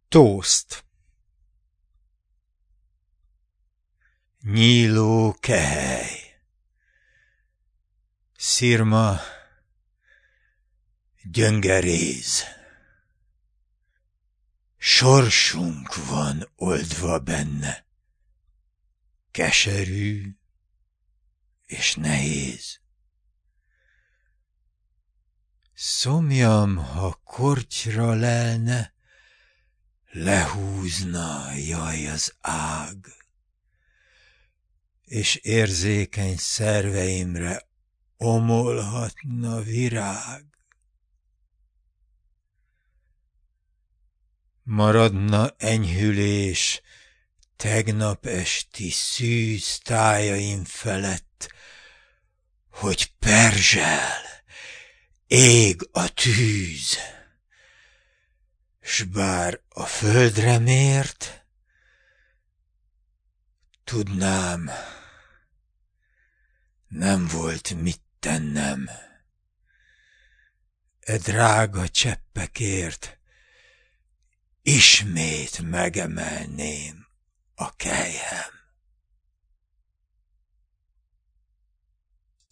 Tószt. Nyíló kehely, szirma, gyöngeréz. Sorsunk van oldva benne, keserű és nehéz. Szomjam, ha kortyra lelne, lehúzna, jaj, az ág, és érzékeny szerveimre omolhatna virág. Maradna enyhülés tegnap esti szűz tájaim felett, hogy perzsel, ég a tűz, s bár a földre mért, tudnám, nem volt mit tennem e drága cseppekért, ismét megemelném a kelyhem.